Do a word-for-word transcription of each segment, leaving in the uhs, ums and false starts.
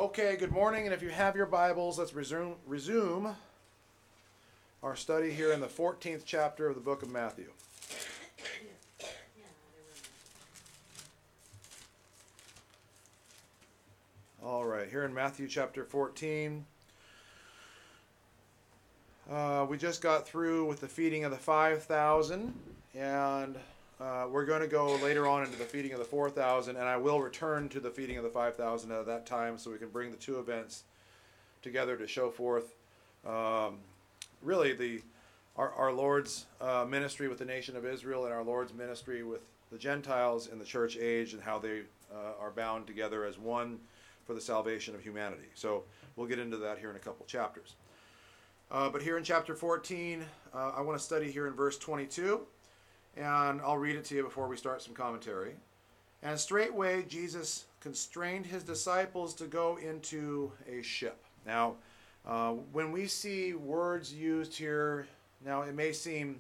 Okay, good morning, and if you have your Bibles, let's resume, resume our study here in the fourteenth chapter of the book of Matthew. All right, here in Matthew chapter fourteen, uh, we just got through with the feeding of the five thousand, and uh, we're going to go later on into the feeding of the four thousand, and I will return to the feeding of the five thousand at that time so we can bring the two events together to show forth um, really the our, our Lord's uh, ministry with the nation of Israel and our Lord's ministry with the Gentiles in the church age and how they uh, are bound together as one for the salvation of humanity. So we'll get into that here in a couple chapters. Uh, but here in chapter fourteen, uh, I want to study here in verse twenty-two, and I'll read it to you before we start some commentary. And straightway Jesus constrained his disciples to go into a ship. Now, uh, when we see words used here, now it may seem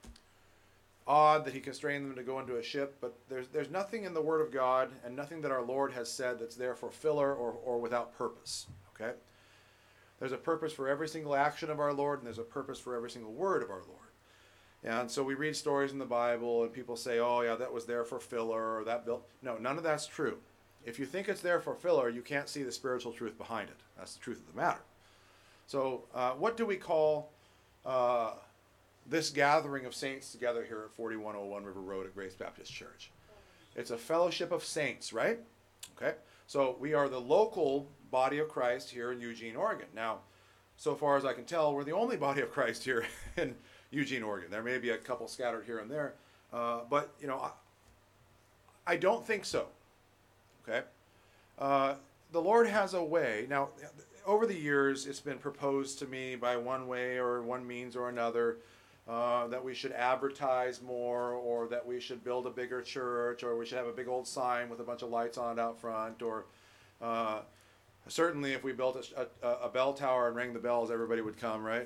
odd that he constrained them to go into a ship, but there's there's nothing in the Word of God and nothing that our Lord has said that's there for filler or, or without purpose. Okay? There's a purpose for every single action of our Lord, and there's a purpose for every single word of our Lord. And so we read stories in the Bible, and people say, oh, yeah, that was there for filler, or that built... No, none of that's true. If you think it's there for filler, you can't see the spiritual truth behind it. That's the truth of the matter. So uh, what do we call uh, this gathering of saints together here at forty-one oh one River Road at Grace Baptist Church? It's a fellowship of saints, right? Okay. So we are the local body of Christ here in Eugene, Oregon. Now, so far as I can tell, we're the only body of Christ here in Eugene, Oregon. There may be a couple scattered here and there, uh, but you know, I, I don't think so. Okay, uh, the Lord has a way. Now, over the years, it's been proposed to me by one way or one means or another uh, that we should advertise more, or that we should build a bigger church, or we should have a big old sign with a bunch of lights on it out front, or uh, certainly if we built a, a, a bell tower and rang the bells, everybody would come, right?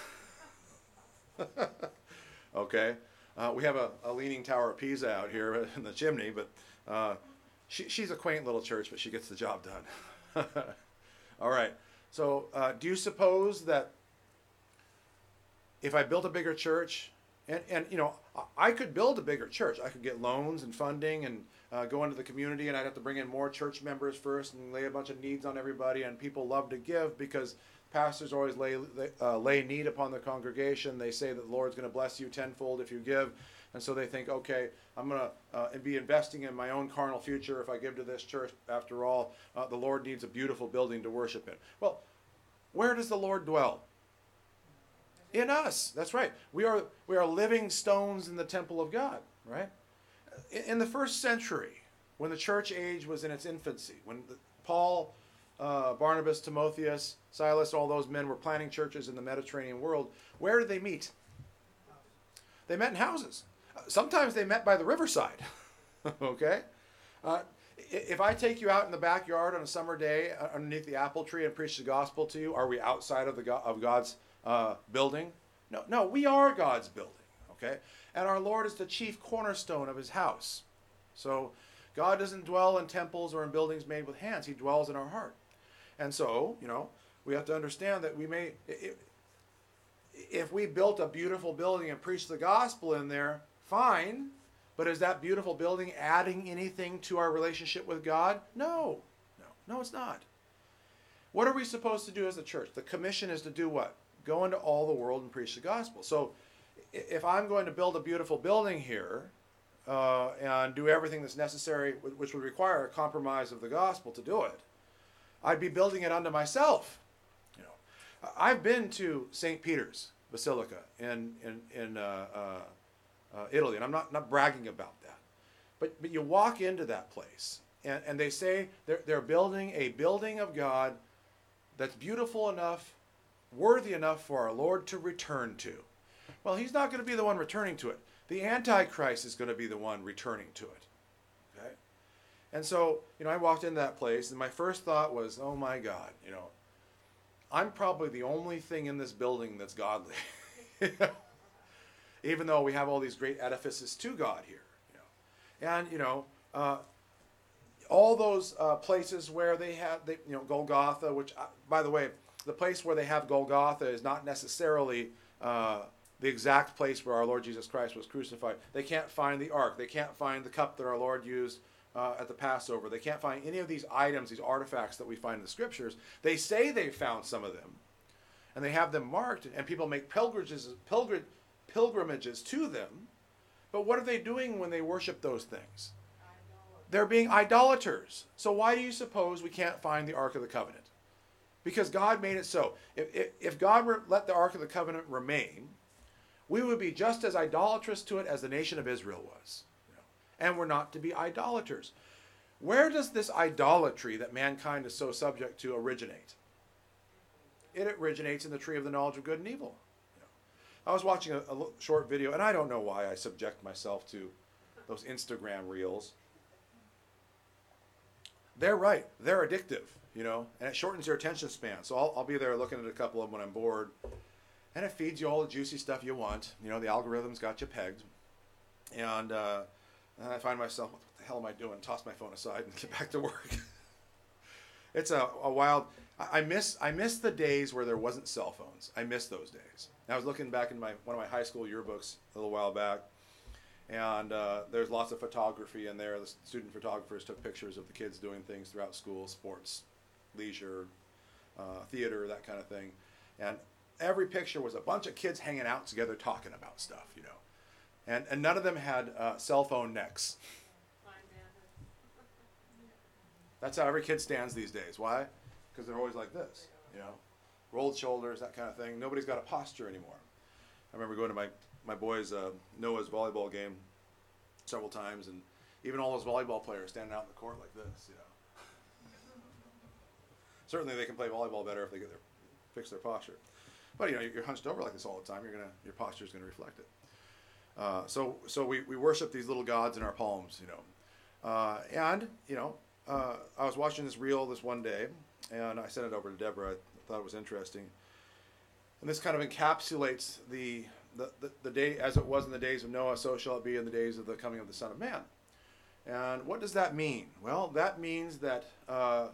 Okay, uh, we have a, a leaning tower of Pisa out here in the chimney, but uh, she, she's a quaint little church, but she gets the job done. All right, so uh, do you suppose that if I built a bigger church, and, and you know, I could build a bigger church, I could get loans and funding and uh, go into the community, and I'd have to bring in more church members first and lay a bunch of needs on everybody, and people love to give because pastors always lay uh, lay need upon the congregation. They say that the Lord's going to bless you tenfold if you give. And so they think, okay, I'm going to uh, be investing in my own carnal future if I give to this church. After all, uh, the Lord needs a beautiful building to worship in. Well, where does the Lord dwell? In us. That's right. We are we are living stones in the temple of God, right? In the first century, when the church age was in its infancy, when the, Paul... Uh, Barnabas, Timotheus, Silas, all those men were planting churches in the Mediterranean world. Where did they meet? They met in houses. Uh, sometimes they met by the riverside. Okay? Uh, if I take you out in the backyard on a summer day uh, underneath the apple tree and preach the gospel to you, are we outside of the God, of God's uh, building? No, no, we are God's building. Okay? And our Lord is the chief cornerstone of his house. So God doesn't dwell in temples or in buildings made with hands. He dwells in our heart. And so, you know, we have to understand that we may, if we built a beautiful building and preached the gospel in there, fine. But is that beautiful building adding anything to our relationship with God? No. No, no, it's not. What are we supposed to do as a church? The commission is to do what? Go into all the world and preach the gospel. So if I'm going to build a beautiful building here uh, and do everything that's necessary, which would require a compromise of the gospel to do it, I'd be building it unto myself. You know, I've been to Saint Peter's Basilica in in in uh, uh, uh, Italy, and I'm not not bragging about that. But but you walk into that place, and, and they say they're they're building a building of God that's beautiful enough, worthy enough for our Lord to return to. Well, he's not going to be the one returning to it. The Antichrist is going to be the one returning to it. Okay? And so, you know, I walked into that place, and my first thought was, oh my God, you know, I'm probably the only thing in this building that's godly. Even though we have all these great edifices to God here. You know. And, you know, uh, all those uh, places where they have, they, you know, Golgotha, which, uh, by the way, the place where they have Golgotha is not necessarily uh, the exact place where our Lord Jesus Christ was crucified. They can't find the ark. They can't find the cup that our Lord used uh, at the Passover. They can't find any of these items, these artifacts that we find in the Scriptures. They say they found some of them, and they have them marked, and people make pilgrimages, pilgr- pilgrimages to them. But what are they doing when they worship those things? They're being idolaters. So why do you suppose we can't find the Ark of the Covenant? Because God made it so. If, if, if God were, let the Ark of the Covenant remain, we would be just as idolatrous to it as the nation of Israel was. You know? And we're not to be idolaters. Where does this idolatry that mankind is so subject to originate? It originates in the tree of the knowledge of good and evil. You know? I was watching a, a short video, and I don't know why I subject myself to those Instagram reels. They're right. They're addictive, you know, and it shortens your attention span. So I'll, I'll be there looking at a couple of them when I'm bored. And it feeds you all the juicy stuff you want. You know, the algorithm's got you pegged. And, uh, and I find myself, what the hell am I doing? Toss my phone aside and get back to work. It's a, a wild... I, I miss I miss the days where there wasn't cell phones. I miss those days. I was looking back in my one of my high school yearbooks a little while back. And uh, there's lots of photography in there. The student photographers took pictures of the kids doing things throughout school, sports, leisure, uh, theater, that kind of thing. And every picture was a bunch of kids hanging out together talking about stuff, you know. And and none of them had uh, cell phone necks. That's how every kid stands these days. Why? Because they're always like this, you know. Rolled shoulders, that kind of thing. Nobody's got a posture anymore. I remember going to my my boys' uh, Noah's volleyball game several times, and even all those volleyball players standing out in the court like this, you know. Certainly they can play volleyball better if they get their fix their posture. But you know, you're hunched over like this all the time. You're gonna your posture is gonna reflect it. Uh, so so we, we worship these little gods in our palms, you know. Uh, and you know, uh, I was watching this reel this one day, and I sent it over to Deborah. I thought it was interesting, and this kind of encapsulates the The, the, the day as it was in the days of Noah, so shall it be in the days of the coming of the Son of Man. And what does that mean? Well, that means that, uh,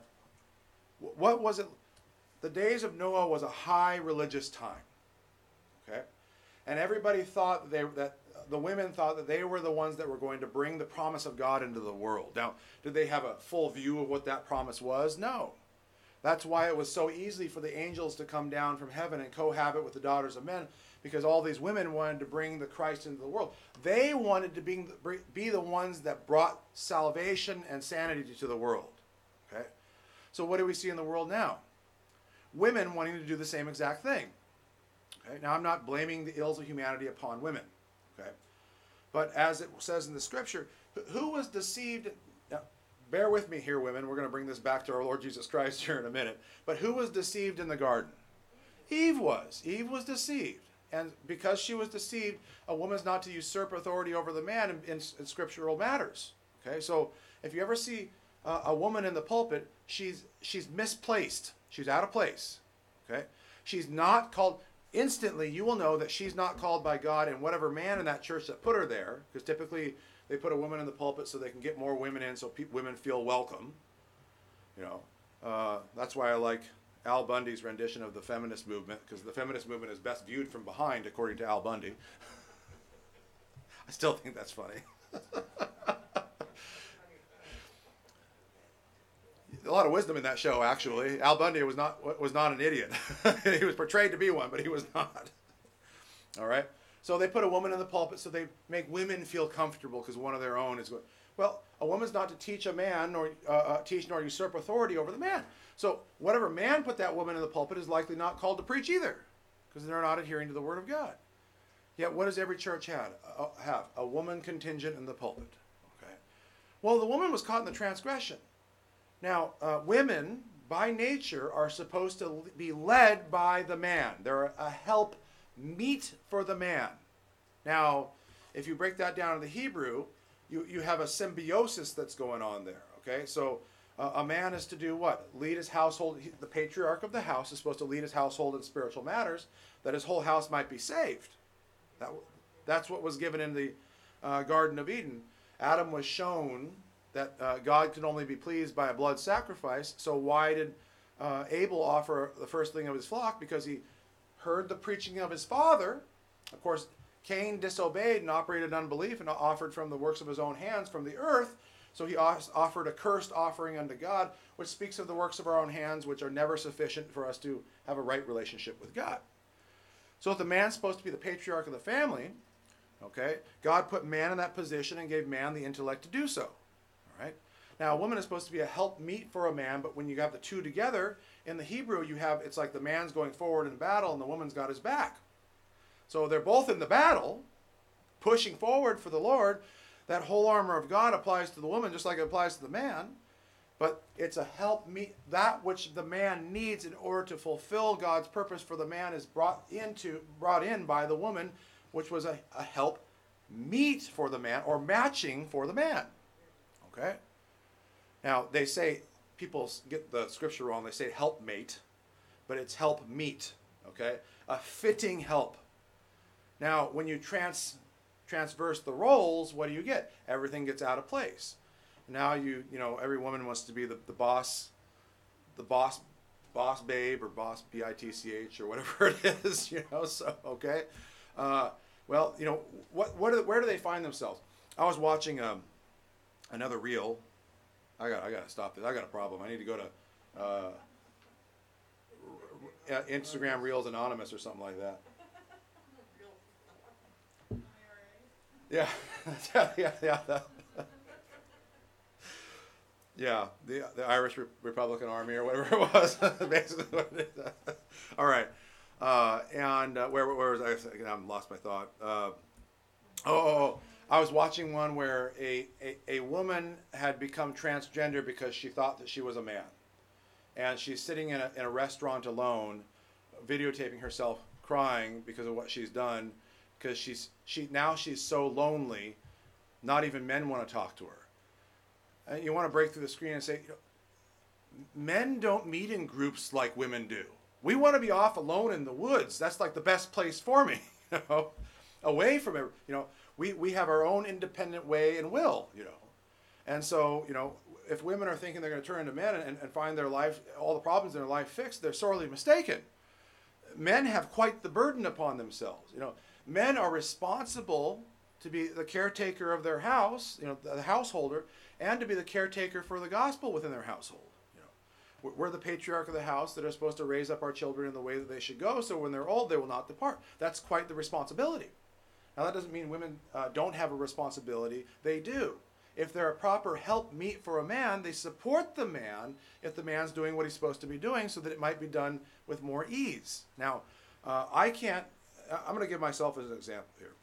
what was it? The days of Noah was a high religious time. Okay? And everybody thought they, that, the women thought that they were the ones that were going to bring the promise of God into the world. Now, did they have a full view of what that promise was? No. That's why it was so easy for the angels to come down from heaven and cohabit with the daughters of men, because all these women wanted to bring the Christ into the world. They wanted to be, be the ones that brought salvation and sanity to the world. Okay? So what do we see in the world now? Women wanting to do the same exact thing. Okay? Now, I'm not blaming the ills of humanity upon women. Okay? But as it says in the Scripture, who was deceived... Now, bear with me here, women. We're going to bring this back to our Lord Jesus Christ here in a minute. But who was deceived in the garden? Eve was. Eve was deceived. And because she was deceived, a woman's not to usurp authority over the man in, in, in scriptural matters. Okay, so if you ever see uh, a woman in the pulpit, she's she's misplaced. She's out of place. Okay, she's not called. Instantly, you will know that she's not called by God and whatever man in that church that put her there, because typically they put a woman in the pulpit so they can get more women in, so pe- women feel welcome. You know, uh, that's why I like Al Bundy's rendition of the feminist movement, because the feminist movement is best viewed from behind, according to Al Bundy. I still think that's funny. A lot of wisdom in that show, actually. Al Bundy was not was not an idiot. He was portrayed to be one, but he was not. All right? So they put a woman in the pulpit so they make women feel comfortable because one of their own is... Well, a woman's not to teach a man, nor uh, uh, teach nor usurp authority over the man. So whatever man put that woman in the pulpit is likely not called to preach either, because they're not adhering to the Word of God. Yet what does every church have? Uh, have? A woman contingent in the pulpit. Okay. Well, the woman was caught in the transgression. Now, uh, women, by nature, are supposed to be led by the man. They're a help meet for the man. Now, if you break that down in the Hebrew, you, you have a symbiosis that's going on there. Okay, so uh, a man is to do what? Lead his household. He, the patriarch of the house is supposed to lead his household in spiritual matters, that his whole house might be saved. That, that's what was given in the uh, Garden of Eden. Adam was shown that uh, God can only be pleased by a blood sacrifice. So why did uh, Abel offer the firstling of his flock? Because he heard the preaching of his father. Of course, Cain disobeyed and operated in unbelief and offered from the works of his own hands from the earth. So he offered a cursed offering unto God, which speaks of the works of our own hands, which are never sufficient for us to have a right relationship with God. So if the man's supposed to be the patriarch of the family, okay, God put man in that position and gave man the intellect to do so. All right. Now, a woman is supposed to be a helpmeet for a man, but when you have the two together, in the Hebrew, you have, it's like the man's going forward in battle and the woman's got his back. So they're both in the battle, pushing forward for the Lord. That whole armor of God applies to the woman just like it applies to the man. But it's a help meet. That which the man needs in order to fulfill God's purpose for the man is brought into, brought in by the woman, which was a, a help meet for the man, or matching for the man. Okay? Now, they say, people get the scripture wrong. They say helpmate, but it's help meet. Okay? A fitting help. Now, when you trans, transverse the roles, what do you get? Everything gets out of place. Now you, you know, every woman wants to be the, the boss, the boss, boss babe or boss B I T C H or whatever it is, you know, so, okay. Uh, well, you know, what, what, are, where do they find themselves? I was watching um, another reel. I got, I got to stop this. I got a problem. I need to go to uh, Instagram Reels Anonymous or something like that. Yeah, yeah, yeah. That. Yeah, the the Irish Re- Republican Army or whatever it was, basically what it is. All right, uh, and uh, where where was I? I've lost my thought. Uh, oh, oh, oh, I was watching one where a, a a woman had become transgender because she thought that she was a man, and she's sitting in a in a restaurant alone, videotaping herself crying because of what she's done, because she's she now she's so lonely, not even men want to talk to her. And you want to break through the screen and say, you know, men don't meet in groups like women do. We want to be off alone in the woods. That's like the best place for me, you know, away from it. You know, we, we have our own independent way and will, you know. And so, you know, if women are thinking they're going to turn into men and, and find their life, all the problems in their life fixed, they're sorely mistaken. Men have quite the burden upon themselves. You know, men are responsible to be the caretaker of their house, you know, the householder, and to be the caretaker for the gospel within their household. You know, we're the patriarch of the house that are supposed to raise up our children in the way that they should go, so when they're old, they will not depart. That's quite the responsibility. Now, that doesn't mean women uh, don't have a responsibility. They do. If they're a proper helpmeet for a man, they support the man if the man's doing what he's supposed to be doing, so that it might be done with more ease. Now, uh, I can't, I'm going to give myself as an example here.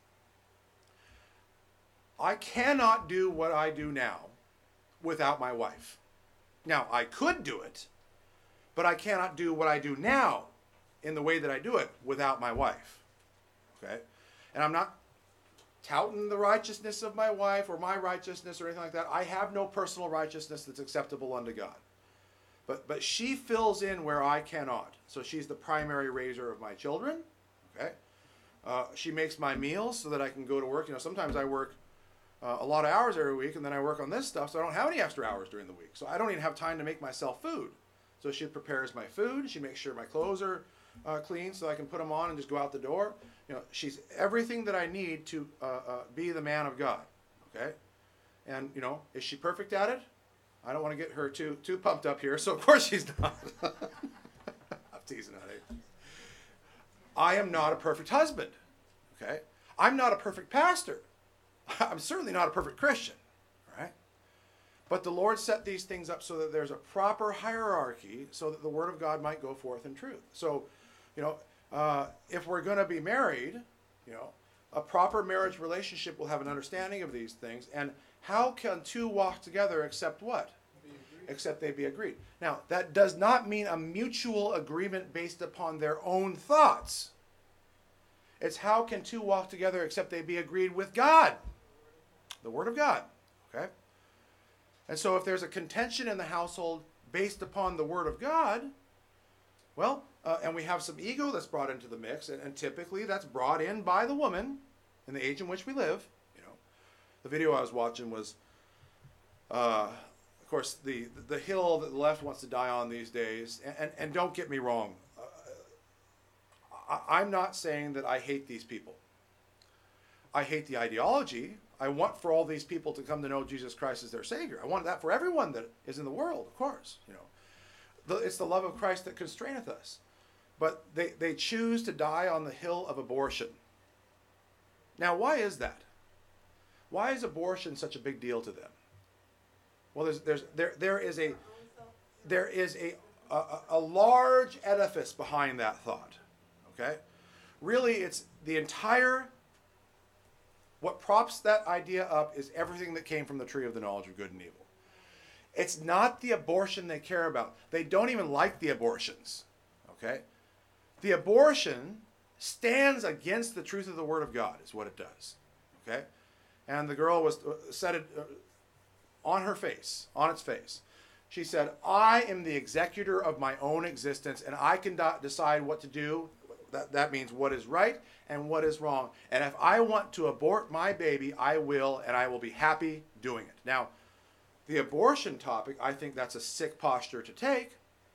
I cannot do what I do now without my wife. Now, I could do it, but I cannot do what I do now in the way that I do it without my wife. Okay? And I'm not touting the righteousness of my wife or my righteousness or anything like that. I have no personal righteousness that's acceptable unto God. But but she fills in where I cannot. So she's the primary raiser of my children. Okay? Uh, she makes my meals so that I can go to work. You know, sometimes I work Uh, a lot of hours every week, and then I work on this stuff, so I don't have any extra hours during the week. So I don't even have time to make myself food. So she prepares my food. She makes sure my clothes are uh, clean so I can put them on and just go out the door. You know, she's everything that I need to uh, uh, be the man of God. Okay, and you know, is she perfect at it? I don't want to get her too too pumped up here. So of course she's not. I'm teasing, honey. I am not a perfect husband. Okay, I'm not a perfect pastor. I'm certainly not a perfect Christian, right? But the Lord set these things up so that there's a proper hierarchy so that the Word of God might go forth in truth. So, you know, uh, if we're going to be married, you know, a proper marriage relationship will have an understanding of these things. And how can two walk together except what? Except they be agreed. Now, that does not mean a mutual agreement based upon their own thoughts. It's how can two walk together except they be agreed with God? The Word of God, okay? And so if there's a contention in the household based upon the Word of God, well, uh, and we have some ego that's brought into the mix, and, and typically that's brought in by the woman in the age in which we live. You know, the video I was watching was Uh, of course, the, the hill that the left wants to die on these days, and, and, and don't get me wrong, uh, I, I'm not saying that I hate these people. I hate the ideology. I want for all these people to come to know Jesus Christ as their Savior. I want that for everyone that is in the world, of course. You know, the, it's the love of Christ that constraineth us. But they, they choose to die on the hill of abortion. Now, why is that? Why is abortion such a big deal to them? Well, there's, there's, there, there is a, there is a, a, a large edifice behind that thought. Okay? Really, it's the entire, what props that idea up is everything that came from the tree of the knowledge of good and evil. It's not the abortion they care about. They don't even like the abortions. Okay? The abortion stands against the truth of the Word of God, is what it does. Okay? And the girl was said it on her face, on its face. She said, I am the executor of my own existence, and I can do- decide what to do. That, that means what is right and what is wrong. And if I want to abort my baby, I will, and I will be happy doing it. Now, the abortion topic, I think that's a sick posture to take.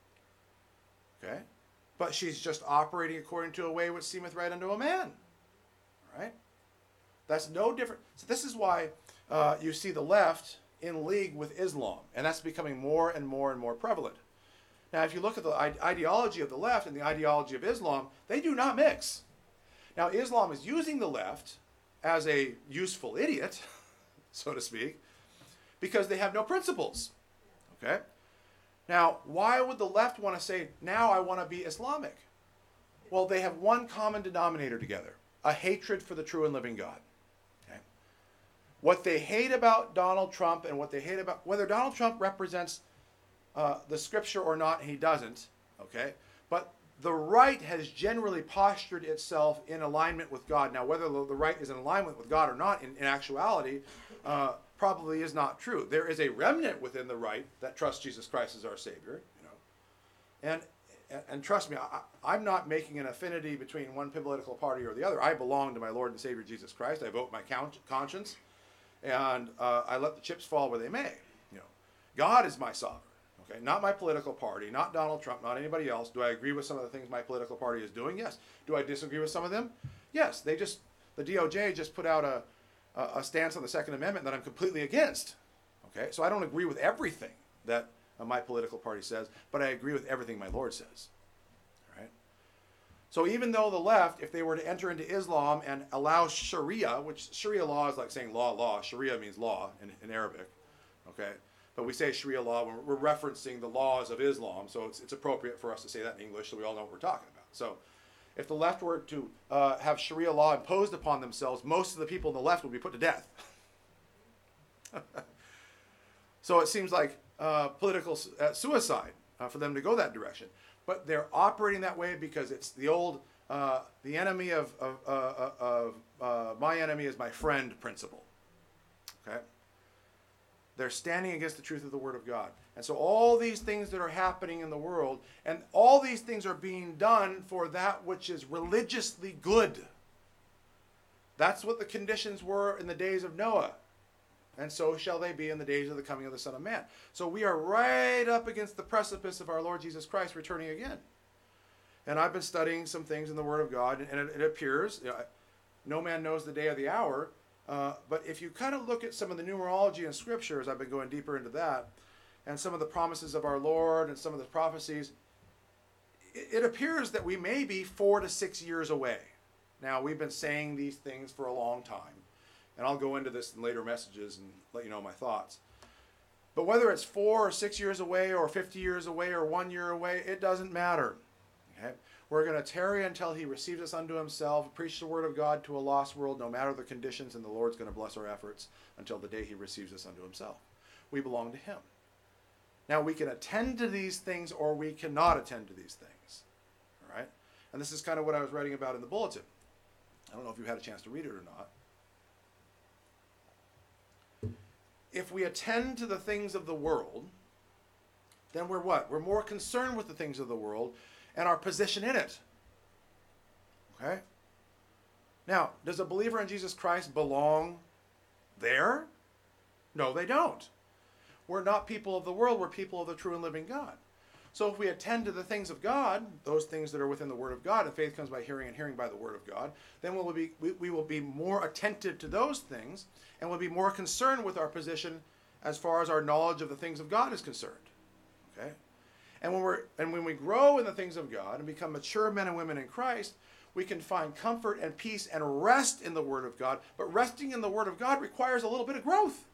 Okay? But she's just operating according to a way which seemeth right unto a man. Right? That's no different. So this is why uh, you see the left in league with Islam, and that's becoming more and more and more prevalent. Now, if you look at the ideology of the left and the ideology of Islam, they do not mix. Now, Islam is using the left as a useful idiot, so to speak, because they have no principles. Okay? Now, why would the left want to say, now I want to be Islamic? Well, they have one common denominator together, a hatred for the true and living God. Okay? What they hate about Donald Trump and what they hate about, whether Donald Trump represents uh, the scripture or not, he doesn't, okay? But the right has generally postured itself in alignment with God. Now, whether the right is in alignment with God or not, in, in actuality, uh, probably is not true. There is a remnant within the right that trusts Jesus Christ as our Savior, you know. And and trust me, I, I'm not making an affinity between one political party or the other. I belong to my Lord and Savior Jesus Christ. I vote my conscience, and uh, I let the chips fall where they may. You know, God is my sovereign. Okay, not my political party, not Donald Trump, not anybody else. Do I agree with some of the things my political party is doing? Yes. Do I disagree with some of them? Yes. They just, the D O J just put out a, a, a stance on the Second Amendment that I'm completely against. Okay, so I don't agree with everything that uh, my political party says, but I agree with everything my Lord says. All right. So even though the left, if they were to enter into Islam and allow Sharia, which Sharia law is like saying law, law. Sharia means law in, in Arabic. Okay. But we say Sharia law when we're referencing the laws of Islam, so it's, it's appropriate for us to say that in English so we all know what we're talking about. So if the left were to uh, have Sharia law imposed upon themselves, most of the people on the left would be put to death. So it seems like uh, political uh, suicide uh, for them to go that direction. But they're operating that way because it's the old, uh, the enemy of, of, uh, of uh, my enemy is my friend principle. Okay? They're standing against the truth of the Word of God. And so all these things that are happening in the world, and all these things are being done for that which is religiously good. That's what the conditions were in the days of Noah. And so shall they be in the days of the coming of the Son of Man. So we are right up against the precipice of our Lord Jesus Christ returning again. And I've been studying some things in the Word of God, and it, it appears, you know, no man knows the day or the hour, Uh, but if you kind of look at some of the numerology in Scripture, as I've been going deeper into that, and some of the promises of our Lord and some of the prophecies, it, it appears that we may be four to six years away. Now, we've been saying these things for a long time, and I'll go into this in later messages and let you know my thoughts. But whether it's four or six years away or fifty years away or one year away, it doesn't matter. Okay? We're going to tarry until he receives us unto himself, preach the word of God to a lost world, no matter the conditions, and the Lord's going to bless our efforts until the day he receives us unto himself. We belong to him. Now, we can attend to these things or we cannot attend to these things. All right? And this is kind of what I was writing about in the bulletin. I don't know if you had a chance to read it or not. If we attend to the things of the world, then we're what? We're more concerned with the things of the world and our position in it. Okay? Now, does a believer in Jesus Christ belong there? No, they don't. We're not people of the world. We're people of the true and living God. So if we attend to the things of God, those things that are within the Word of God, and faith comes by hearing and hearing by the Word of God, then we'll be, we, we will be more attentive to those things, and we'll be more concerned with our position as far as our knowledge of the things of God is concerned. Okay? And when we're and when we grow in the things of God and become mature men and women in Christ, we can find comfort and peace and rest in the Word of God. But resting in the Word of God requires a little bit of growth.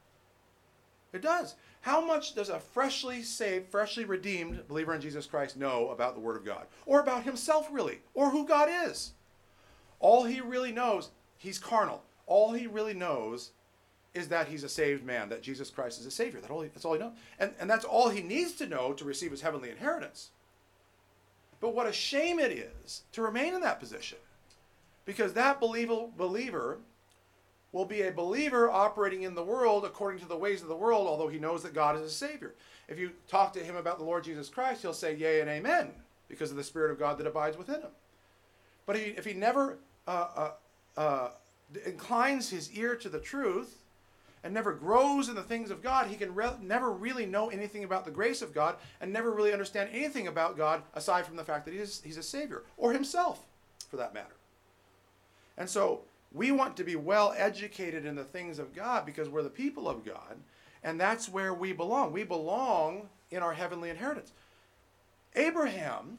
It does. How much does a freshly saved, freshly redeemed believer in Jesus Christ know about the Word of God? Or about himself, really? Or who God is? All he really knows, he's carnal. All he really knows is that he's a saved man, that Jesus Christ is a Savior. That's all he, that's all he knows. And, and that's all he needs to know to receive his heavenly inheritance. But what a shame it is to remain in that position. Because that believer, believer will be a believer operating in the world according to the ways of the world, although he knows that God is a Savior. If you talk to him about the Lord Jesus Christ, he'll say yea and amen, because of the Spirit of God that abides within him. But if he never uh, uh, uh, inclines his ear to the truth and never grows in the things of God, he can re- never really know anything about the grace of God and never really understand anything about God aside from the fact that he's, he's a Savior, or himself, for that matter. And so we want to be well educated in the things of God because we're the people of God, and that's where we belong. We belong in our heavenly inheritance. Abraham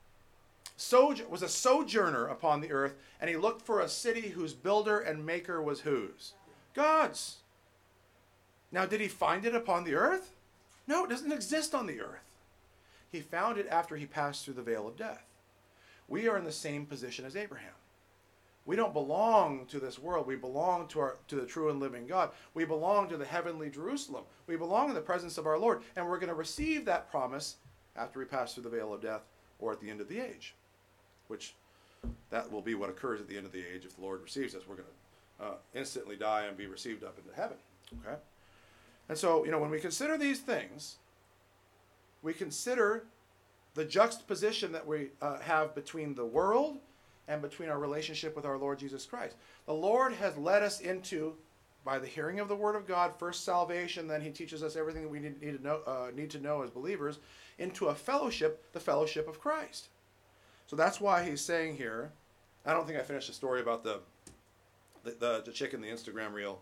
sojo- was a sojourner upon the earth, and he looked for a city whose builder and maker was whose? God's. Now, did he find it upon the earth? No, it doesn't exist on the earth. He found it after he passed through the veil of death. We are in the same position as Abraham. We don't belong to this world. We belong to our to the true and living God. We belong to the heavenly Jerusalem. We belong in the presence of our Lord. And we're going to receive that promise after we pass through the veil of death or at the end of the age, which that will be what occurs at the end of the age if the Lord receives us. We're going to uh, instantly die and be received up into heaven. Okay? And so, you know, when we consider these things, we consider the juxtaposition that we uh, have between the world and between our relationship with our Lord Jesus Christ. The Lord has led us into, by the hearing of the Word of God, first salvation, then he teaches us everything that we need, need, to, know, uh, need to know as believers, into a fellowship, the fellowship of Christ. So that's why he's saying here, I don't think I finished the story about the, the, the, the chick in the Instagram reel.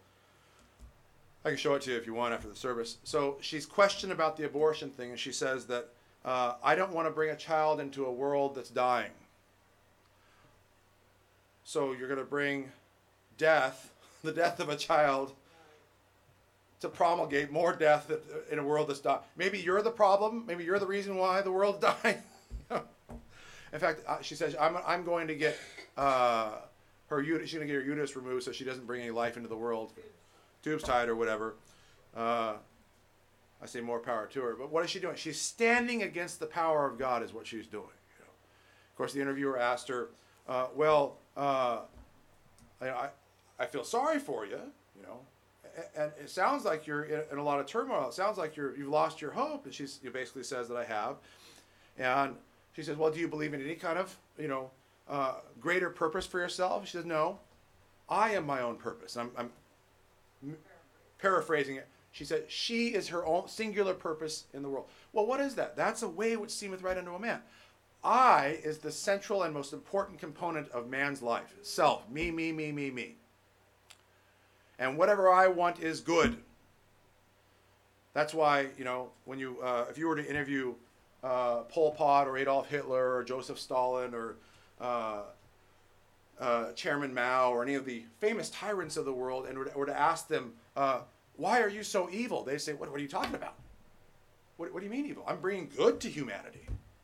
I can show it to you if you want after the service. So she's questioned about the abortion thing, and she says that, uh, I don't want to bring a child into a world that's dying. So you're going to bring death, the death of a child, to promulgate more death in a world that's dying. Maybe you're the problem. Maybe you're the reason why the world's dying. In fact, she says, I'm, I'm going to get uh, her uterus, she's going to get her uterus removed so she doesn't bring any life into the world. Tubes tied or whatever. Uh, I say more power to her. But what is she doing? She's standing against the power of God is what she's doing. You know? Of course, the interviewer asked her, uh, well, uh, I, I feel sorry for you, you know, and it sounds like you're in, in a lot of turmoil. It sounds like you're, you've lost your hope. And she basically says that I have. And she says, well, do you believe in any kind of, you know, uh, greater purpose for yourself? She says, no, I am my own purpose. I'm, I'm paraphrasing it. She said, she is her own singular purpose in the world. Well, what is that? That's a way which seemeth right unto a man. I is the central and most important component of man's life. Self. Me, me, me, me, me. And whatever I want is good. That's why, you know, when you, uh, if you were to interview uh, Pol Pot or Adolf Hitler or Joseph Stalin or uh, uh, Chairman Mao or any of the famous tyrants of the world and were to, were to ask them, uh, why are you so evil? They say, what, what are you talking about? What, what do you mean evil? I'm bringing good to humanity.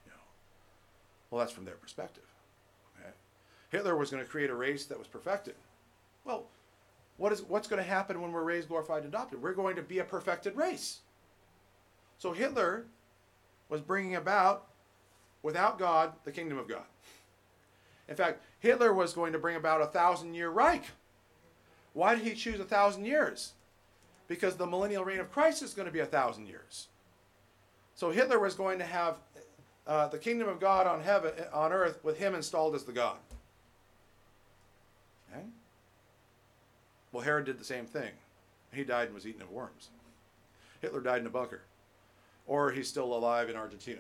Well, that's from their perspective. Okay? Hitler was going to create a race that was perfected. Well, what is, what's going to happen when we're raised, glorified, and adopted? We're going to be a perfected race. So Hitler was bringing about, without God, the kingdom of God. In fact, Hitler was going to bring about a thousand-year Reich. Why did he choose a thousand years? Because the millennial reign of Christ is going to be a thousand years. So Hitler was going to have Uh, the kingdom of God on heaven, on earth, with him installed as the God. Okay? Well, Herod did the same thing. He died and was eaten of worms. Hitler died in a bunker. Or he's still alive in Argentina.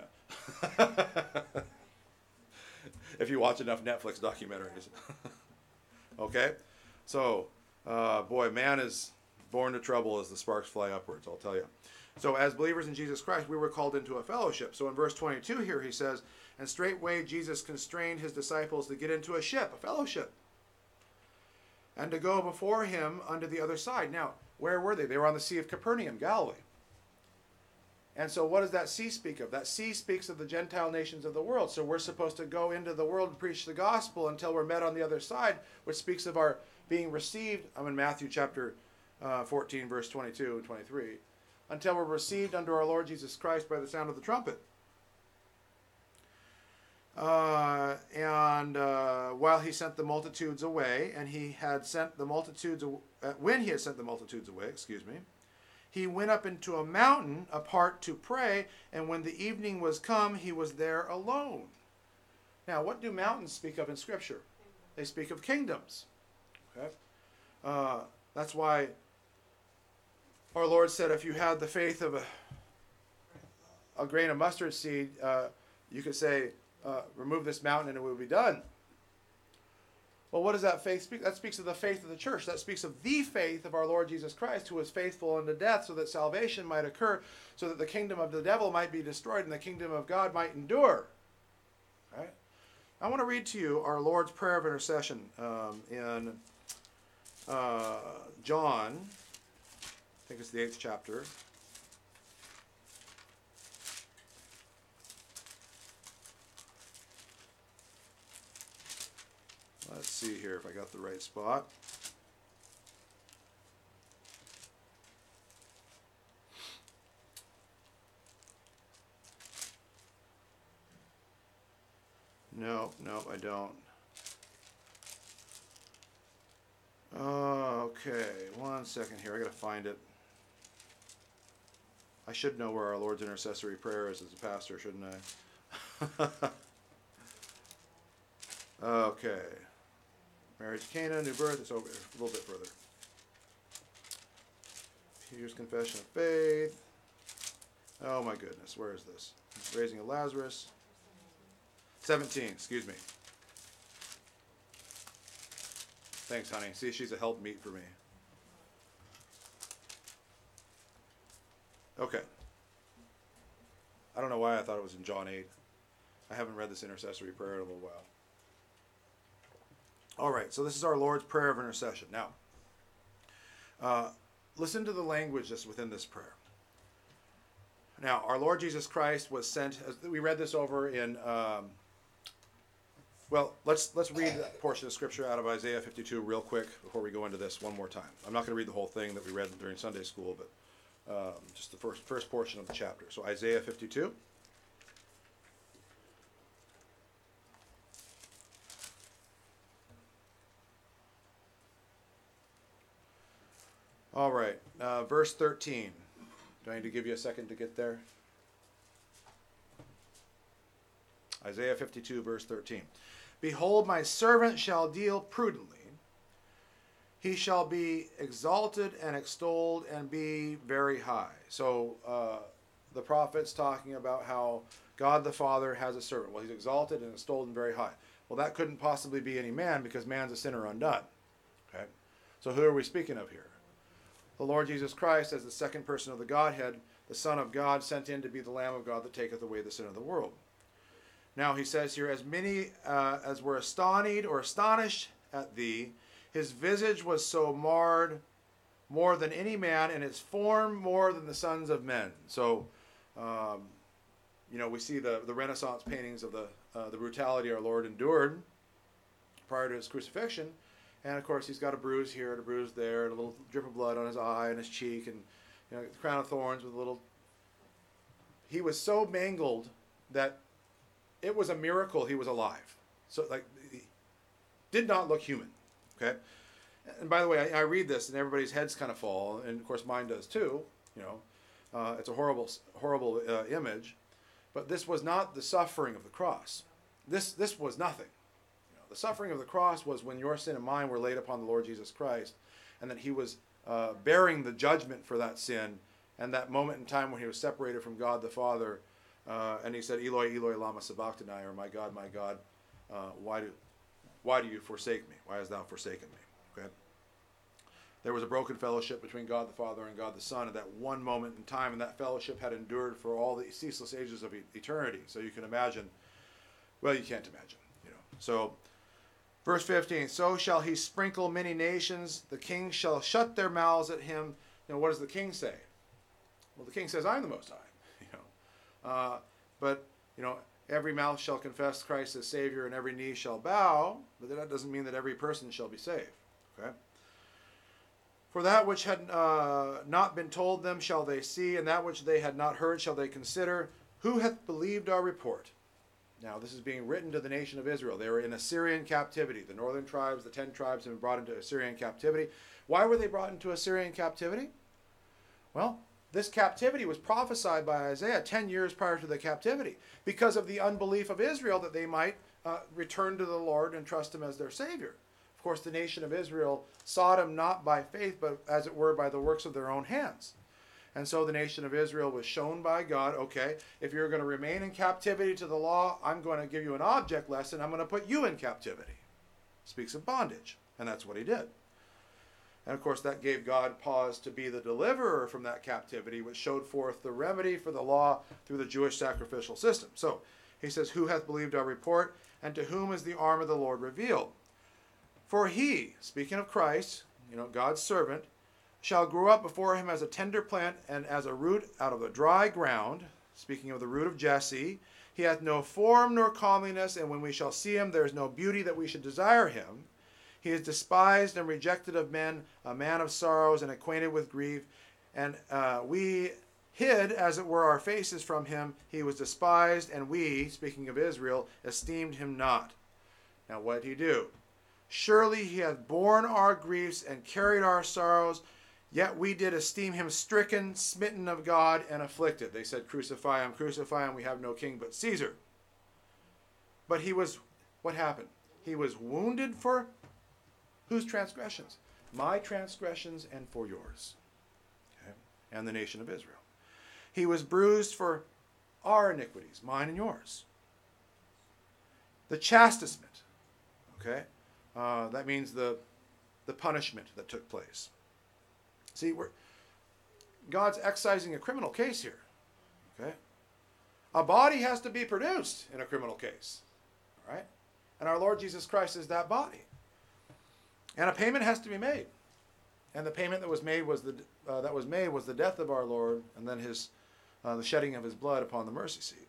If you watch enough Netflix documentaries. Okay? So, uh, boy, man is born to trouble as the sparks fly upwards, I'll tell you. So as believers in Jesus Christ, we were called into a fellowship. So in verse twenty-two here, he says, and straightway Jesus constrained his disciples to get into a ship, a fellowship, and to go before him unto the other side. Now, where were they? They were on the Sea of Capernaum, Galilee. And so what does that sea speak of? That sea speaks of the Gentile nations of the world. So we're supposed to go into the world and preach the gospel until we're met on the other side, which speaks of our being received. I'm in Matthew chapter uh, fourteen, verse twenty-two and twenty-three. Until we're received unto our Lord Jesus Christ by the sound of the trumpet. Uh, and uh, while he sent the multitudes away, and he had sent the multitudes, uh, when he had sent the multitudes away, excuse me, he went up into a mountain apart to pray, and when the evening was come, he was there alone. Now, what do mountains speak of in Scripture? They speak of kingdoms. Okay? Uh, that's why our Lord said, if you had the faith of a, a grain of mustard seed, uh, you could say, uh, remove this mountain and it will be done. Well, what does that faith speak? That speaks of the faith of the church. That speaks of the faith of our Lord Jesus Christ, who was faithful unto death, so that salvation might occur, so that the kingdom of the devil might be destroyed and the kingdom of God might endure. All right? I want to read to you our Lord's Prayer of Intercession um, in uh, John. I think it's the eighth chapter. Let's see here if I got the right spot. No, no, I don't. Oh, okay, one second here. I got to find it. I should know where our Lord's intercessory prayer is as a pastor, shouldn't I? Okay. Marriage to Cana, new birth. It's over a little bit further. Peter's confession of faith. Oh my goodness, where is this? Raising of Lazarus. seventeen, excuse me. Thanks, honey. See, she's a help meet for me. Okay. I don't know why I thought it was in John eight. I haven't read this intercessory prayer in a little while. All right, so this is our Lord's Prayer of Intercession. Now, uh, listen to the language that's within this prayer. Now, our Lord Jesus Christ was sent, as we read this over in, um, well, let's let's read that portion of Scripture out of Isaiah fifty-two real quick before we go into this one more time. I'm not going to read the whole thing that we read during Sunday school, but um, just the first first portion of the chapter. So Isaiah fifty-two. All right, uh, verse thirteen. Do I need to give you a second to get there? Isaiah fifty-two, verse thirteen. Behold, my servant shall deal prudently. He shall be exalted and extolled and be very high. So uh, the prophet's talking about how God the Father has a servant. Well, he's exalted and extolled and very high. Well, that couldn't possibly be any man because man's a sinner undone. Okay. So who are we speaking of here? The Lord Jesus Christ as the second person of the Godhead, the Son of God, sent in to be the Lamb of God that taketh away the sin of the world. Now he says here, as many uh, as were astonished or astonished at thee, his visage was so marred more than any man, and his form more than the sons of men. So, um, you know, we see the, the Renaissance paintings of the, uh, the brutality our Lord endured prior to his crucifixion. And of course, he's got a bruise here and a bruise there, and a little drip of blood on his eye and his cheek, and you know, the crown of thorns with a little. He was so mangled that it was a miracle he was alive. So, like, he did not look human. Okay, and by the way, I, I read this, and everybody's heads kind of fall, and of course, mine does too. You know, uh, it's a horrible, horrible uh, image, but this was not the suffering of the cross. This, this was nothing. The suffering of the cross was when your sin and mine were laid upon the Lord Jesus Christ, and that he was uh, bearing the judgment for that sin and that moment in time when he was separated from God the Father, uh, and he said, Eloi, Eloi, lama sabachthani, or my God, my God, uh, why do why do you forsake me? Why hast thou forsaken me? Okay. There was a broken fellowship between God the Father and God the Son at that one moment in time, and that fellowship had endured for all the ceaseless ages of eternity. So you can imagine, well, you can't imagine, you know. So, verse fifteen, so shall he sprinkle many nations, the kings shall shut their mouths at him. Now, what does the king say? Well, the king says, I'm the Most High, you know. Uh, but, you know, every mouth shall confess Christ as Savior, and every knee shall bow, but that doesn't mean that every person shall be saved, okay? For that which had uh, not been told them shall they see, and that which they had not heard shall they consider. Who hath believed our report? Now, this is being written to the nation of Israel. They were in Assyrian captivity. The northern tribes, the ten tribes, have been brought into Assyrian captivity. Why were they brought into Assyrian captivity? Well, this captivity was prophesied by Isaiah ten years prior to the captivity because of the unbelief of Israel that they might uh, return to the Lord and trust him as their Savior. Of course, the nation of Israel sought him not by faith, but as it were by the works of their own hands. And so the nation of Israel was shown by God, okay, if you're going to remain in captivity to the law, I'm going to give you an object lesson. I'm going to put you in captivity. Speaks of bondage. And that's what he did. And of course, that gave God pause to be the deliverer from that captivity, which showed forth the remedy for the law through the Jewish sacrificial system. So he says, who hath believed our report, and to whom is the arm of the Lord revealed? For he, speaking of Christ, you know, God's servant, shall grow up before him as a tender plant and as a root out of the dry ground. Speaking of the root of Jesse, he hath no form nor comeliness, and when we shall see him, there is no beauty that we should desire him. He is despised and rejected of men, a man of sorrows and acquainted with grief. And uh, we hid, as it were, our faces from him. He was despised, and we, speaking of Israel, esteemed him not. Now what did he do? Surely he hath borne our griefs and carried our sorrows, yet we did esteem him stricken, smitten of God, and afflicted. They said, crucify him, crucify him, we have no king but Caesar. But he was, what happened? He was wounded for whose transgressions? My transgressions and for yours. Okay? And the nation of Israel. He was bruised for our iniquities, mine and yours. The chastisement, okay? Uh, that means the, the punishment that took place. See, we're, God's excising a criminal case here. Okay? A body has to be produced in a criminal case. All right? And our Lord Jesus Christ is that body. And a payment has to be made. And the payment that was made was the uh, that was made was the death of our Lord, and then his uh, the shedding of his blood upon the mercy seat.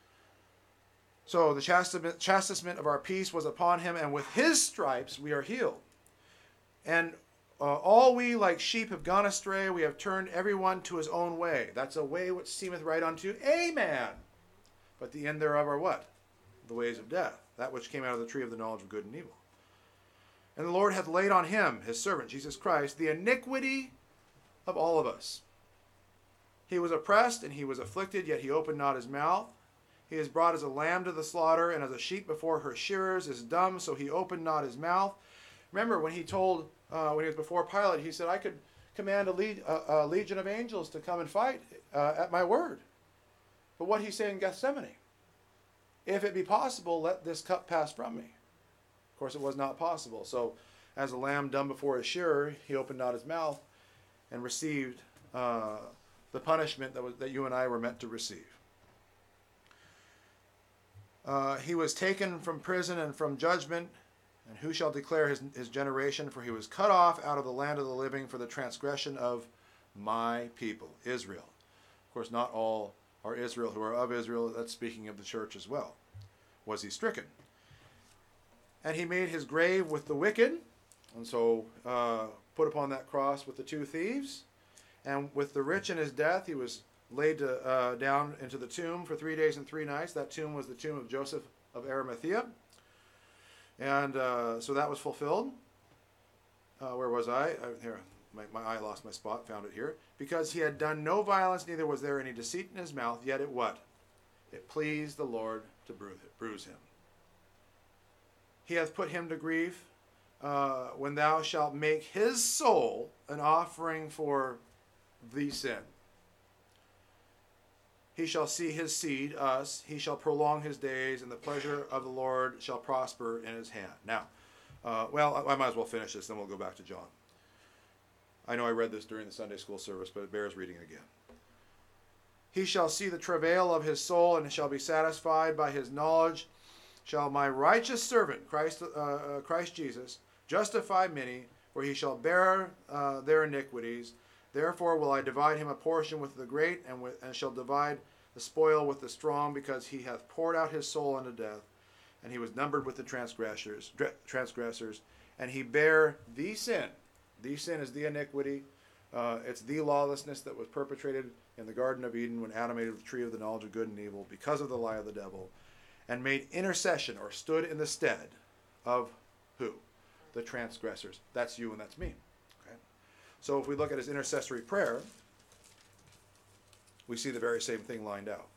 So the chastisement, chastisement of our peace was upon him, and with his stripes we are healed. And uh, all we like sheep have gone astray, we have turned everyone to his own way. That's a way which seemeth right unto a man. But the end thereof are what? The ways of death, that which came out of the tree of the knowledge of good and evil. And the Lord hath laid on him, his servant, Jesus Christ, the iniquity of all of us. He was oppressed and he was afflicted, yet he opened not his mouth. He is brought as a lamb to the slaughter, and as a sheep before her shearers is dumb, so he opened not his mouth. Remember when he told, uh, when he was before Pilate, he said, I could command a, le- a, a legion of angels to come and fight uh, at my word. But what he said in Gethsemane? If it be possible, let this cup pass from me. Of course, it was not possible. So, as a lamb dumb before his shearer, he opened not his mouth and received uh, the punishment that, was, that you and I were meant to receive. Uh, he was taken from prison and from judgment, and who shall declare his, his generation? For he was cut off out of the land of the living for the transgression of my people, Israel. Of course, not all are Israel who are of Israel. That's speaking of the church as well. Was he stricken? And he made his grave with the wicked, and so uh, put upon that cross with the two thieves. And with the rich in his death, he was laid to, uh, down into the tomb for three days and three nights. That tomb was the tomb of Joseph of Arimathea. And uh, so that was fulfilled. Uh, where was I? I here, my, my eye lost my spot, found it here. Because he had done no violence, neither was there any deceit in his mouth, yet it what? It pleased the Lord to bruise, it, bruise him. He hath put him to grief, uh, when thou shalt make his soul an offering for the sin. he shall see his seed, us. He shall prolong his days, and the pleasure of the Lord shall prosper in his hand. Now, uh, well, I, I might as well finish this, then we'll go back to John. I know I read this during the Sunday school service, but it bears reading again. He shall see the travail of his soul, and shall be satisfied by his knowledge. Shall my righteous servant, Christ, uh, uh, Christ Jesus, justify many, for he shall bear uh, their iniquities. Therefore will I divide him a portion with the great, and, with, and shall divide the spoil with the strong, because he hath poured out his soul unto death, and he was numbered with the transgressors, transgressors, and he bare the sin. The sin is the iniquity. Uh, it's the lawlessness that was perpetrated in the Garden of Eden when Adam ate of the tree of the knowledge of good and evil because of the lie of the devil, and made intercession, or stood in the stead of who? The transgressors. That's you and that's me. Okay? So if we look at his intercessory prayer, we see the very same thing lined out.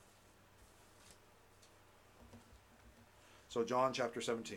So John chapter seventeen.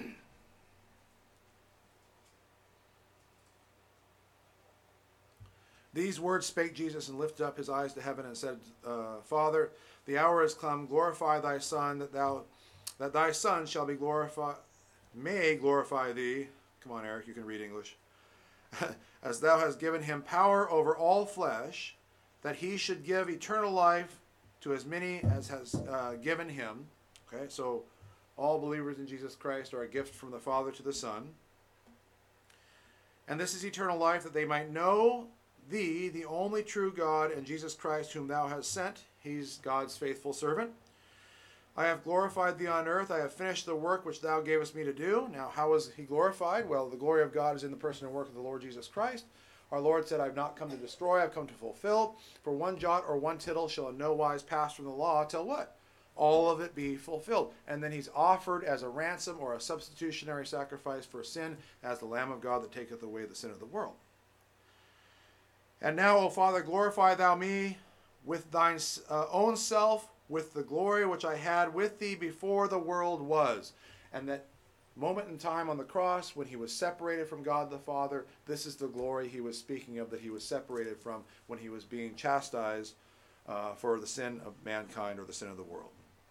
These words spake Jesus, and lifted up his eyes to heaven, and said, uh, Father, the hour is come, glorify thy Son, that thou that thy Son shall be glorified, may glorify thee. Come on, Eric, you can read English. As thou hast given him power over all flesh, that he should give eternal life to as many as has uh, given him. Okay, so all believers in Jesus Christ are a gift from the Father to the Son. And this is eternal life, that they might know thee, the only true God, and Jesus Christ, whom thou hast sent. He's God's faithful servant. I have glorified thee on earth. I have finished the work which thou gavest me to do. Now, how is he glorified? Well, the glory of God is in the person and work of the Lord Jesus Christ. Our Lord said, I have not come to destroy, I have come to fulfill. For one jot or one tittle shall in no wise pass from the law till what? All of it be fulfilled. And then he's offered as a ransom or a substitutionary sacrifice for sin, as the Lamb of God that taketh away the sin of the world. And now, O Father, glorify thou me with thine uh, own self, with the glory which I had with thee before the world was. And that moment in time on the cross, when he was separated from God the Father, this is the glory he was speaking of, that he was separated from when he was being chastised uh, for the sin of mankind, or the sin of the world.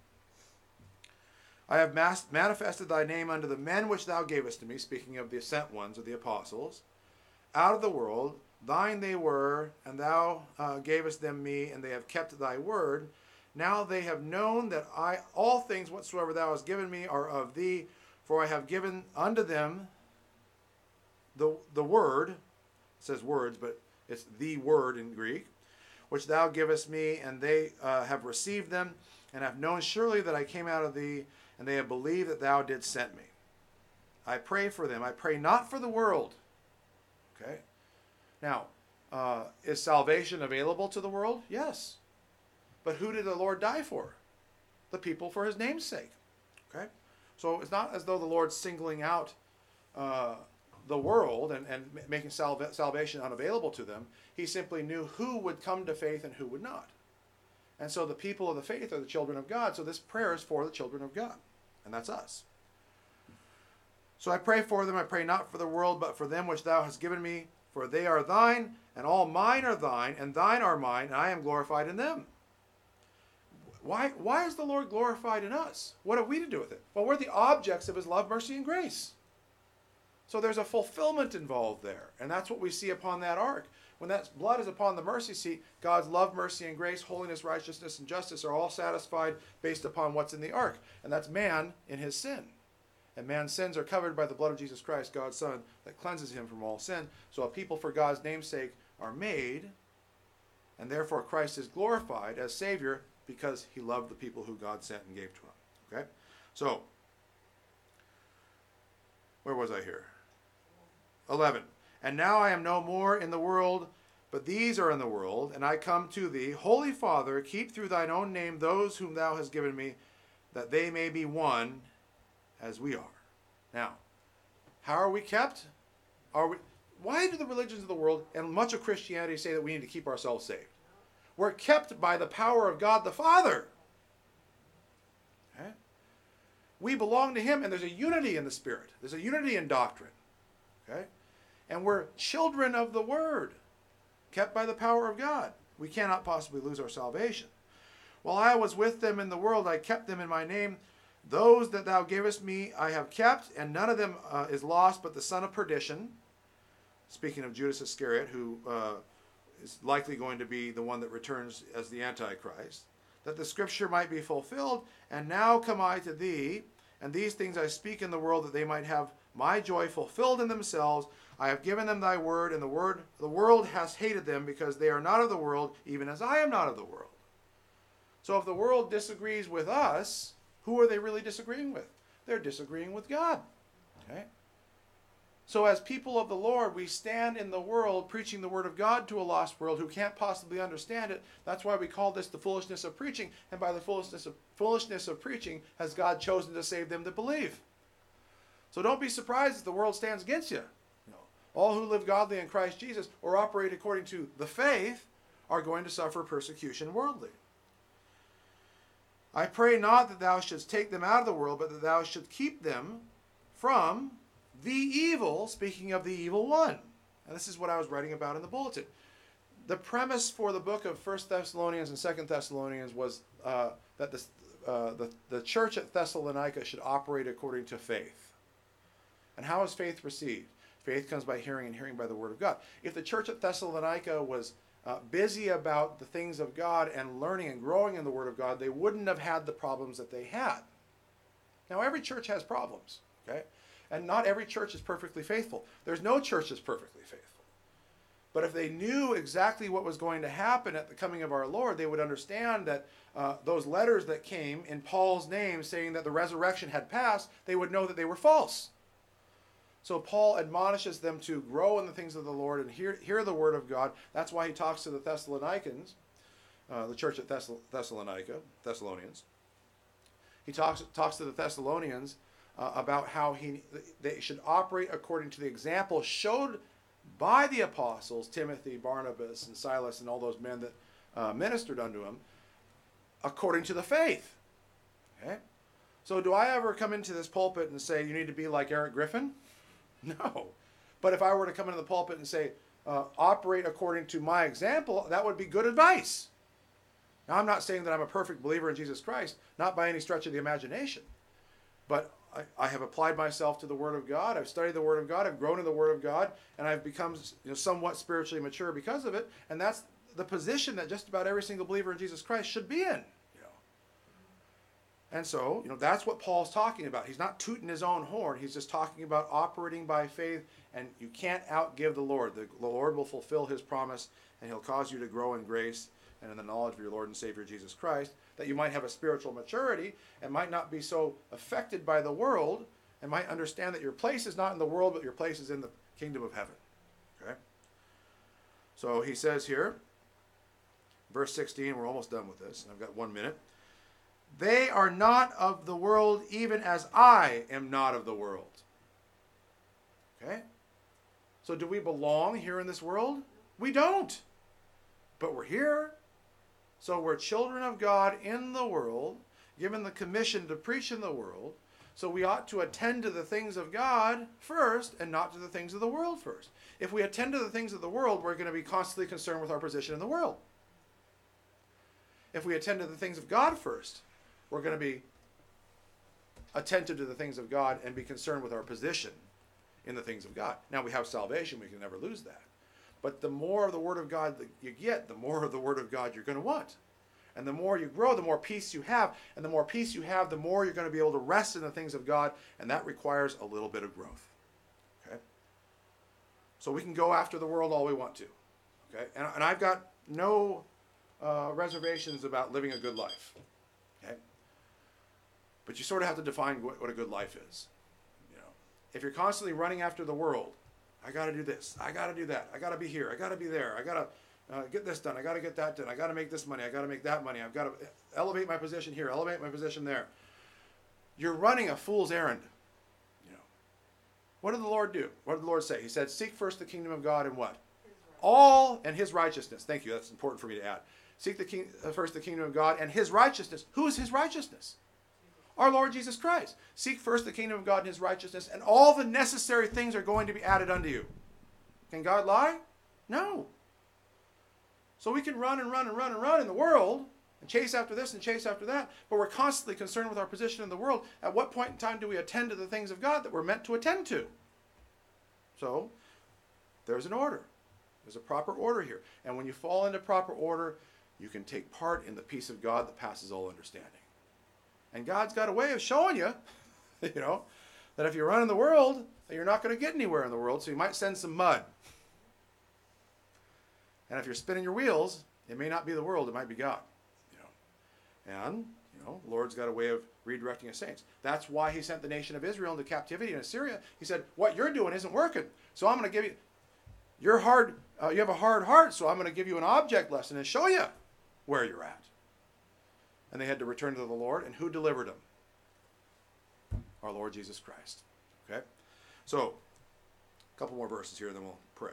I have mas- manifested thy name unto the men which thou gavest to me, speaking of the sent ones, or the apostles, out of the world. Thine they were, and thou uh, gavest them me, and they have kept thy word. Now they have known that I all things whatsoever thou hast given me are of thee, for I have given unto them the the word. It says words, but it's the word in Greek, which thou givest me, and they uh, have received them, and have known surely that I came out of thee, and they have believed that thou didst send me. I pray for them. I pray not for the world. Okay. Now, uh, is salvation available to the world? Yes. But who did the Lord die for? The people for his name's sake. Okay? So it's not as though the Lord's singling out uh, the world and, and making salva- salvation unavailable to them. He simply knew who would come to faith and who would not. And so the people of the faith are the children of God. So this prayer is for the children of God. And that's us. So I pray for them. I pray not for the world, but for them which thou hast given me. For they are thine, and all mine are thine, and thine are mine, and I am glorified in them. Why, why is the Lord glorified in us? What have we to do with it? Well, we're the objects of his love, mercy, and grace. So there's a fulfillment involved there. And that's what we see upon that ark. When that blood is upon the mercy seat, God's love, mercy, and grace, holiness, righteousness, and justice are all satisfied based upon what's in the ark. And that's man in his sin. And man's sins are covered by the blood of Jesus Christ, God's Son, that cleanses him from all sin. So a people for God's name's sake are made, and therefore Christ is glorified as Savior because he loved the people who God sent and gave to him. Okay? So, where was I here? eleven. And now I am no more in the world, but these are in the world, and I come to thee. Holy Father, keep through thine own name those whom thou hast given me, that they may be one as we are. Now, how are we kept? Are we? Why do the religions of the world and much of Christianity say that we need to keep ourselves saved? We're kept by the power of God the Father. Okay? We belong to him, and there's a unity in the Spirit. There's a unity in doctrine. Okay? And we're children of the Word, kept by the power of God. We cannot possibly lose our salvation. While I was with them in the world, I kept them in my name. Those that thou gavest me I have kept, and none of them uh, is lost but the son of perdition. Speaking of Judas Iscariot, who uh, is likely going to be the one that returns as the Antichrist, that the scripture might be fulfilled. And now come I to thee, and these things I speak in the world, that they might have my joy fulfilled in themselves. I have given them thy word, and the word the world has hated them, because they are not of the world, even as I am not of the world. So if the world disagrees with us, who are they really disagreeing with? They're disagreeing with God. Okay? So as people of the Lord, we stand in the world preaching the word of God to a lost world who can't possibly understand it. That's why we call this the foolishness of preaching. And by the foolishness of, foolishness of preaching has God chosen to save them that believe. So don't be surprised if the world stands against you. You know, all who live godly in Christ Jesus or operate according to the faith are going to suffer persecution worldly. I pray not that thou shouldst take them out of the world, but that thou shouldst keep them from the evil, speaking of the evil one. And this is what I was writing about in the bulletin. The premise for the book of First Thessalonians and Second Thessalonians was uh, that this, uh, the, the church at Thessalonica should operate according to faith. And how is faith received? Faith comes by hearing, and hearing by the word of God. If the church at Thessalonica was uh, busy about the things of God and learning and growing in the word of God, they wouldn't have had the problems that they had. Now, every church has problems, okay? And not every church is perfectly faithful. There's no church that's perfectly faithful. But if they knew exactly what was going to happen at the coming of our Lord, they would understand that uh, those letters that came in Paul's name saying that the resurrection had passed, they would know that they were false. So Paul admonishes them to grow in the things of the Lord and hear, hear the word of God. That's why he talks to the Thessalonians, uh, the church at Thessal- Thessalonica, Thessalonians. He talks, talks to the Thessalonians Uh, about how he they should operate according to the example showed by the apostles, Timothy, Barnabas, and Silas, and all those men that uh, ministered unto him, according to the faith. Okay? So do I ever come into this pulpit and say, you need to be like Eric Griffin? No. But if I were to come into the pulpit and say, uh, operate according to my example, that would be good advice. Now, I'm not saying that I'm a perfect believer in Jesus Christ, not by any stretch of the imagination. But I, I have applied myself to the Word of God. I've studied the Word of God. I've grown in the Word of God. And I've become you know, somewhat spiritually mature because of it. And that's the position that just about every single believer in Jesus Christ should be in. You know. And so, you know, that's what Paul's talking about. He's not tooting his own horn. He's just talking about operating by faith. And you can't outgive the Lord. The, the Lord will fulfill his promise. And he'll cause you to grow in grace and in the knowledge of your Lord and Savior Jesus Christ, that you might have a spiritual maturity and might not be so affected by the world and might understand that your place is not in the world, but your place is in the kingdom of heaven. Okay? So he says here, verse sixteen, we're almost done with this, and I've got one minute. They are not of the world, even as I am not of the world. Okay? So do we belong here in this world? We don't. But we're here. So we're children of God in the world, given the commission to preach in the world. So we ought to attend to the things of God first and not to the things of the world first. If we attend to the things of the world, we're going to be constantly concerned with our position in the world. If we attend to the things of God first, we're going to be attentive to the things of God and be concerned with our position in the things of God. Now we have salvation. We can never lose that. But the more of the Word of God that you get, the more of the Word of God you're going to want. And the more you grow, the more peace you have. And the more peace you have, the more you're going to be able to rest in the things of God. And that requires a little bit of growth. Okay? So we can go after the world all we want to. Okay? And, and I've got no uh, reservations about living a good life. Okay? But you sort of have to define what, what a good life is. You know, if you're constantly running after the world, I got to do this. I got to do that. I got to be here. I got to be there. I got to uh, get this done. I got to get that done. I got to make this money. I got to make that money. I've got to elevate my position here. Elevate my position there. You're running a fool's errand. You know. What did the Lord do? What did the Lord say? He said, "Seek first the kingdom of God and what? All and His righteousness." Thank you. That's important for me to add. Seek the king, uh, first the kingdom of God and His righteousness. Who is His righteousness? Our Lord Jesus Christ. Seek first the kingdom of God and His righteousness, and all the necessary things are going to be added unto you. Can God lie? No. So we can run and run and run and run in the world, and chase after this and chase after that, but we're constantly concerned with our position in the world. At what point in time do we attend to the things of God that we're meant to attend to? So, there's an order. There's a proper order here. And when you fall into proper order, you can take part in the peace of God that passes all understanding. And God's got a way of showing you, you know, that if you run in the world, that you're not going to get anywhere in the world, so you might send some mud. And if you're spinning your wheels, it may not be the world, it might be God. You know. And, you know, the Lord's got a way of redirecting his saints. That's why he sent the nation of Israel into captivity in Assyria. He said, what you're doing isn't working. So I'm going to give you, you're hard, uh, you have a hard heart, so I'm going to give you an object lesson and show you where you're at. And they had to return to the Lord. And who delivered them? Our Lord Jesus Christ. Okay? So, a couple more verses here, and then we'll pray.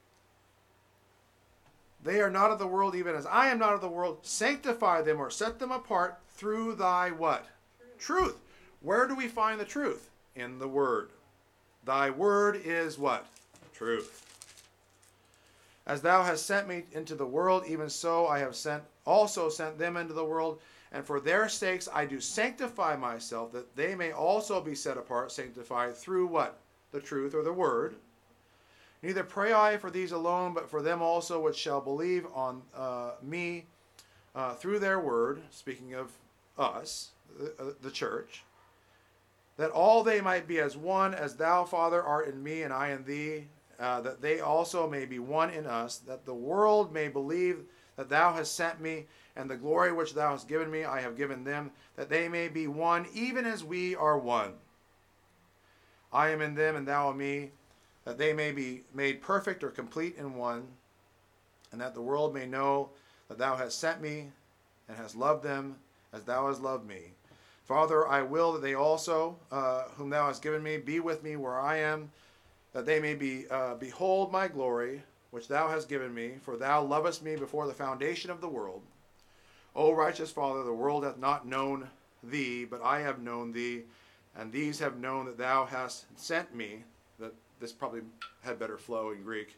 They are not of the world, even as I am not of the world. Sanctify them or set them apart through thy what? Truth. Truth. Where do we find the truth? In the Word. Thy Word is what? Truth. As thou hast sent me into the world, even so I have sent also sent them into the world. And for their sakes I do sanctify myself, that they may also be set apart, sanctified through what? The truth, or the Word. Neither pray I for these alone, but for them also which shall believe on uh, me uh, through their word, speaking of us, the, the church, that all they might be as one, as thou, Father, art in me, and I in thee, uh, that they also may be one in us, that the world may believe that thou hast sent me, and the glory which thou hast given me I have given them, that they may be one, even as we are one. I am in them, and thou in me, that they may be made perfect or complete in one, and that the world may know that thou hast sent me, and hast loved them as thou hast loved me. Father, I will that they also, uh, whom thou hast given me, be with me where I am, that they may be uh, behold my glory, which thou hast given me, for thou lovest me before the foundation of the world. O righteous Father, the world hath not known thee, but I have known thee, and these have known that thou hast sent me. That this probably had better flow in Greek.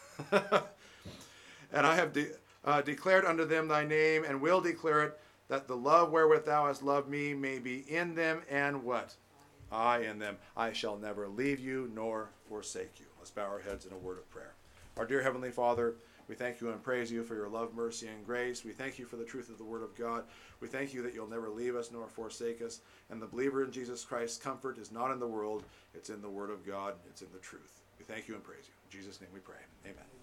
And I have de uh, declared unto them thy name, and will declare it, that the love wherewith thou hast loved me may be in them, and what? I in them. I shall never leave you nor forsake you. Let's bow our heads in a word of prayer. Our dear Heavenly Father, we thank you and praise you for your love, mercy, and grace. We thank you for the truth of the Word of God. We thank you that you'll never leave us nor forsake us. And the believer in Jesus Christ's comfort is not in the world. It's in the Word of God. It's in the truth. We thank you and praise you. In Jesus' name we pray. Amen.